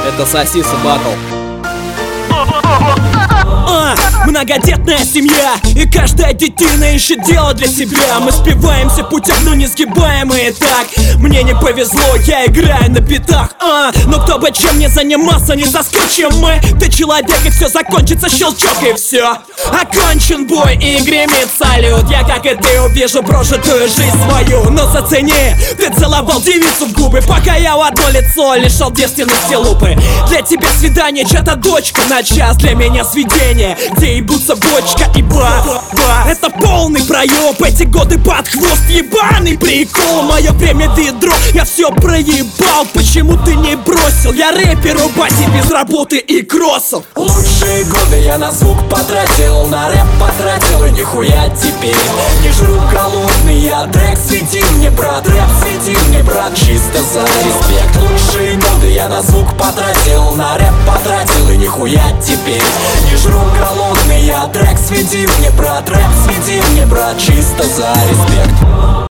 Это Сосиса Батл. Многодетная семья, и каждая детина ищет дело для себя. Мы спиваемся путем, но не сгибаемые так. Мне не повезло, я играю на битах. Но кто бы чем не занимался, не заскочим мы. Ты человек, и все закончится, щелчок и все. Окончен бой, и гремит салют. Я, как и ты, увижу прожитую жизнь свою. Но зацени, ты целовал девицу в губы, пока я в одно лицо лишал девственности лупы. Для тебя свидание, чья-то дочка на час. Для меня свидание, где ебутся бочка и бас. Это полный проеб, эти годы под хвост. Ебаный прикол, мое время ведро, я все проебал. Почему ты не бросил? Я рэпер у баси без работы и кроссов. Лучшие годы я на звук потратил, на рэп потратил, и нихуя теперь не жру голодный я. Трек свети мне, брат, рэп свети мне, брат, чисто за респект. Лучшие годы я на звук потратил, на рэп потратил, и нихуя теперь не жру голодный я. Трек свети мне, брат, рэп свети мне, брат, чисто за респект.